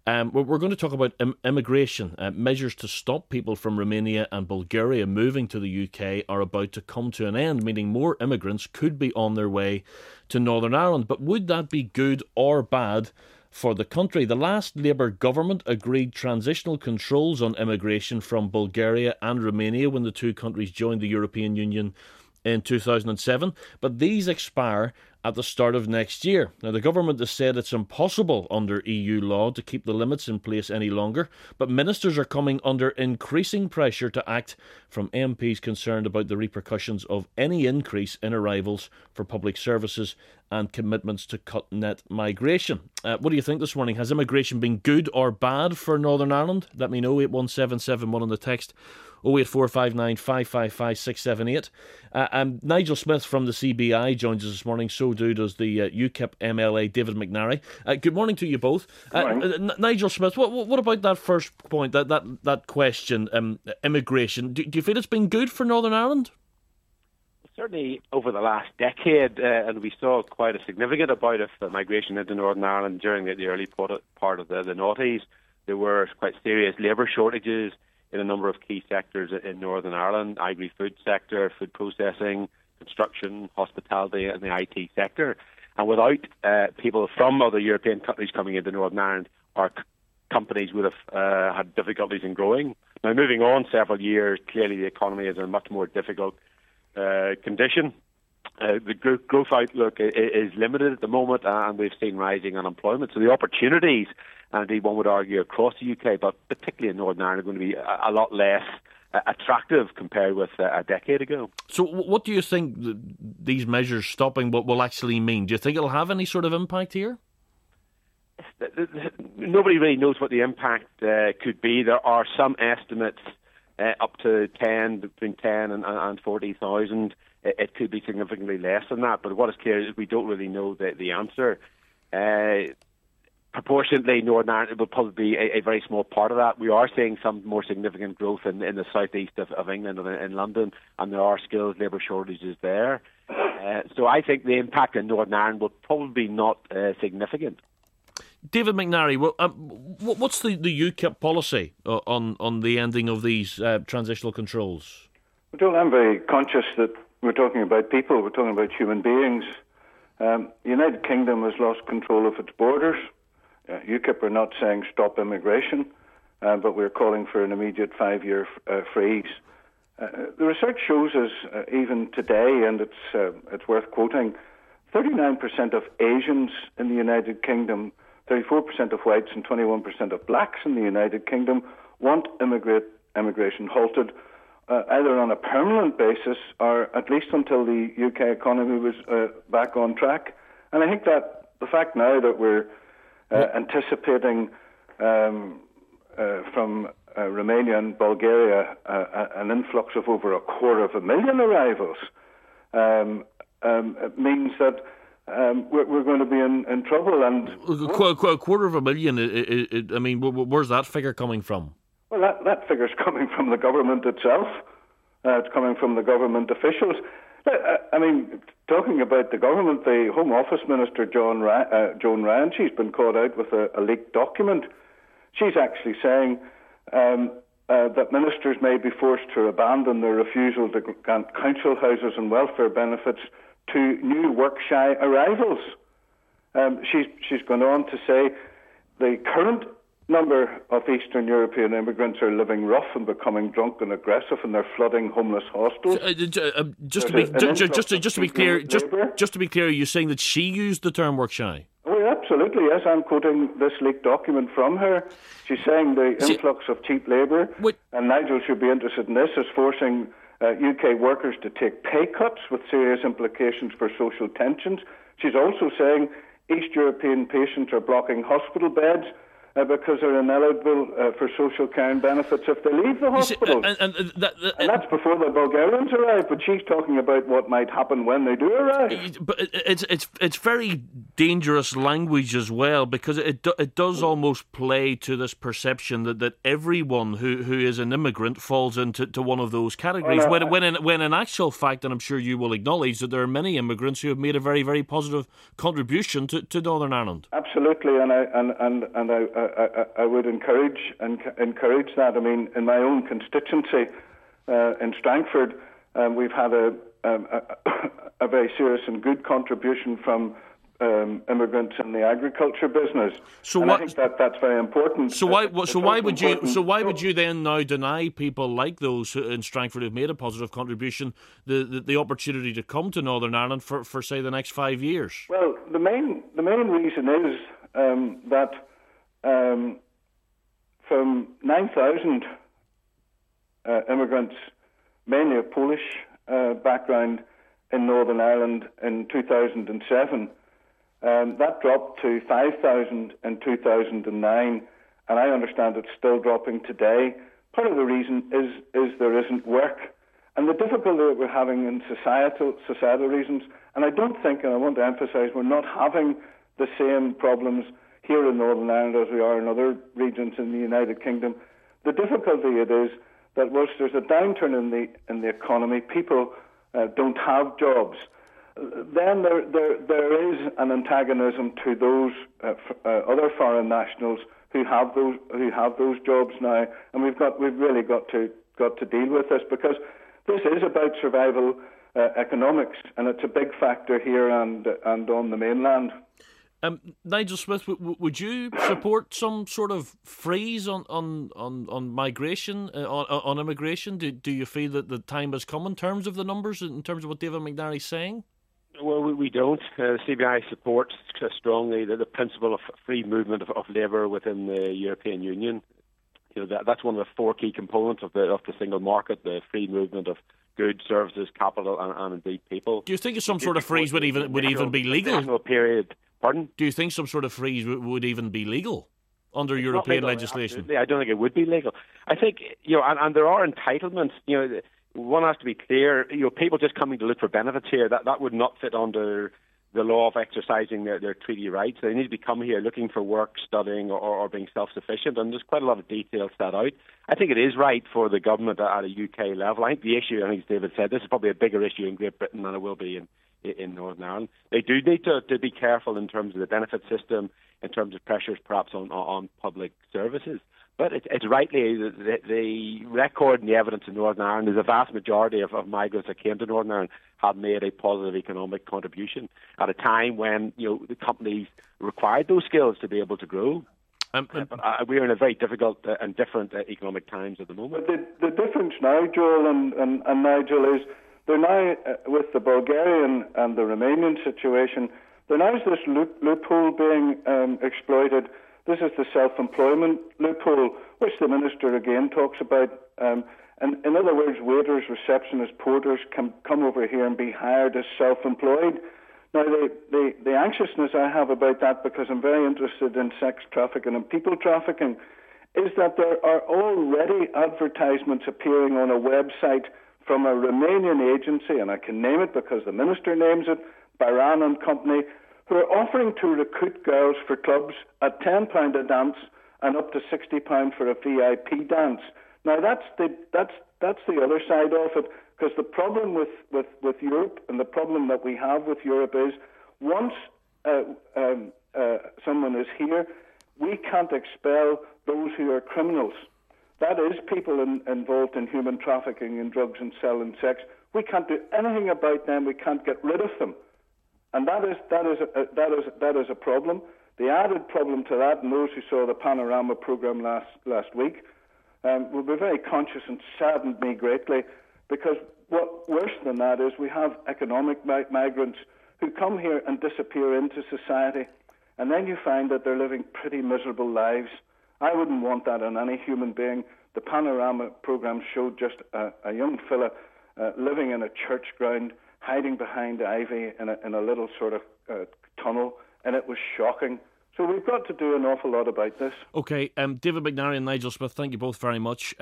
We're going to talk about immigration. Measures to stop people from Romania and Bulgaria moving to the UK are about to come to an end, meaning more immigrants could be on their way to Northern Ireland. But would that be good or bad for the country? The last Labour government agreed transitional controls on immigration from Bulgaria and Romania when the two countries joined the European Union in 2007, but these expire at the start of next year. Now, the government has said it's impossible under EU law to keep the limits in place any longer, but ministers are coming under increasing pressure to act from MPs concerned about the repercussions of any increase in arrivals for public services and commitments to cut net migration. What do you think this morning? Has immigration been good or bad for Northern Ireland? Let me know, 81771 on the text, 08459 555 678. Nigel Smith from the CBI joins us this morning. So does the UKIP MLA David McNary. Good morning to you both. Nigel Smith, what about that first point, that question, immigration? Do you feel it's been good for Northern Ireland? Certainly over the last decade, and we saw quite a significant amount of migration into Northern Ireland during the early part of the noughties. There were quite serious labour shortages in a number of key sectors in Northern Ireland: agri-food sector, food processing, construction, hospitality and the IT sector. And without people from other European countries coming into Northern Ireland, our companies would have had difficulties in growing. Now, moving on several years, clearly the economy is in a much more difficult condition. The growth outlook is limited at the moment, and we've seen rising unemployment. So the opportunities, and indeed one would argue across the UK, but particularly in Northern Ireland, are going to be a lot less attractive compared with a decade ago. So what do you think these measures stopping what will actually mean? Do you think it'll have any sort of impact here? Nobody really knows what the impact could be. There are some estimates up to between 10 and 40,000. It could be significantly less than that, but what is clear is we don't really know the answer. Proportionately, Northern Ireland will probably be a very small part of that. We are seeing some more significant growth in the southeast of England and in London, and there are skilled labour shortages there. So I think the impact in Northern Ireland will probably not significant. David McNary, what's the UKIP policy on the ending of these transitional controls? Well, I'm very conscious that we're talking about people, we're talking about human beings. The United Kingdom has lost control of its borders. UKIP are not saying stop immigration, but we're calling for an immediate 5-year freeze. The research shows us, even today, and it's worth quoting, 39% of Asians in the United Kingdom, 34% of whites and 21% of blacks in the United Kingdom want immigration halted, either on a permanent basis or at least until the UK economy was back on track. And I think that the fact now that we're anticipating from Romania and Bulgaria an influx of over 250,000 arrivals means that we're going to be in trouble. And 250,000, I mean, where's that figure coming from? Well, that figure's coming from the government itself. It's coming from the government officials. I mean, talking about the government, the Home Office Minister, Joan Ryan, she's been caught out with a leaked document. She's actually saying that ministers may be forced to abandon their refusal to grant council houses and welfare benefits to new work-shy arrivals. She's gone on to say the current number of Eastern European immigrants are living rough and becoming drunk and aggressive, and they're flooding homeless hostels. Just to be clear, are you saying that she used the term work shy? Oh, absolutely, yes. I'm quoting this leaked document from her. She's saying the influx of cheap labour, and Nigel should be interested in this, is forcing UK workers to take pay cuts with serious implications for social tensions. She's also saying East European patients are blocking hospital beds because they're ineligible for social care and benefits if they leave the hospital. And that's before the Bulgarians arrive, but she's talking about what might happen when they do arrive. But it's very dangerous language as well, because it does almost play to this perception that everyone who is an immigrant falls into one of those categories, when in actual fact, and I'm sure you will acknowledge, that there are many immigrants who have made a very, very positive contribution to Northern Ireland. Absolutely, and I I would encourage that. I mean, in my own constituency in Strangford, we've had a very serious and good contribution from immigrants in the agriculture business. I think that's very important. So why would you then now deny people like those in Strangford who've made a positive contribution the opportunity to come to Northern Ireland for say the next 5 years? Well, the main reason is that from 9,000 immigrants, mainly of Polish background, in Northern Ireland in 2007. That dropped to 5,000 in 2009, and I understand it's still dropping today. Part of the reason is there isn't work, and the difficulty that we're having in societal reasons. And I don't think, and I want to emphasise, we're not having the same problems here in Northern Ireland as we are in other regions in the United Kingdom. The difficulty it is that whilst there's a downturn in the economy, people don't have jobs. Then there is an antagonism to those other foreign nationals who have those jobs now, and we've really got to deal with this, because this is about survival economics, and it's a big factor here and on the mainland. Nigel Smith, would you support some sort of freeze on migration, on immigration? Do you feel that the time has come in terms of the numbers, in terms of what David McNary's saying? Well, we don't. CBI supports strongly the principle of free movement of labour within the European Union. You know, that's one of the four key components of the single market: the free movement of goods, services, capital, and indeed people. Do you think some sort of freeze would even be legal? Pardon? Do you think some sort of freeze would even be legal under European legislation? Absolutely. I don't think it would be legal. I think, and there are entitlements. One has to be clear. People just coming to look for benefits here, that would not fit under the law of exercising their treaty rights. They need to come here looking for work, studying, or being self-sufficient, and there's quite a lot of details set out. I think it is right for the government at a UK level. I think the issue, I think as David said, this is probably a bigger issue in Great Britain than it will be in Northern Ireland. They do need to be careful in terms of the benefit system, in terms of pressures perhaps on public services. But it's rightly the record and the evidence in Northern Ireland is a vast majority of migrants that came to Northern Ireland have made a positive economic contribution at a time when the companies required those skills to be able to grow. We are in a very difficult and different economic times at the moment. But the difference now, Joel and Nigel, is they're now, with the Bulgarian and the Romanian situation, there now is this loophole being exploited. This is the self-employment loophole, which the Minister again talks about. And in other words, waiters, receptionists, porters can come over here and be hired as self-employed. Now, the anxiousness I have about that, because I'm very interested in sex trafficking and people trafficking, is that there are already advertisements appearing on a website from a Romanian agency, and I can name it because the Minister names it, Baran and Company, who are offering to recruit girls for clubs at £10 a dance and up to £60 for a VIP dance. Now that's the other side of it, because the problem with Europe, and the problem that we have with Europe, is once someone is here, we can't expel those who are criminals. That is, people involved in human trafficking and drugs and selling sex. We can't do anything about them. We can't get rid of them. And that is a problem. The added problem to that, and those who saw the Panorama programme last week, will be very conscious and saddened me greatly, because what worse than that is we have economic migrants who come here and disappear into society, and then you find that they're living pretty miserable lives. I wouldn't want that on any human being. The Panorama programme showed just a young fella living in a church ground, hiding behind ivy in a little sort of tunnel, and it was shocking. So we've got to do an awful lot about this. OK, David McNary and Nigel Smith, thank you both very much.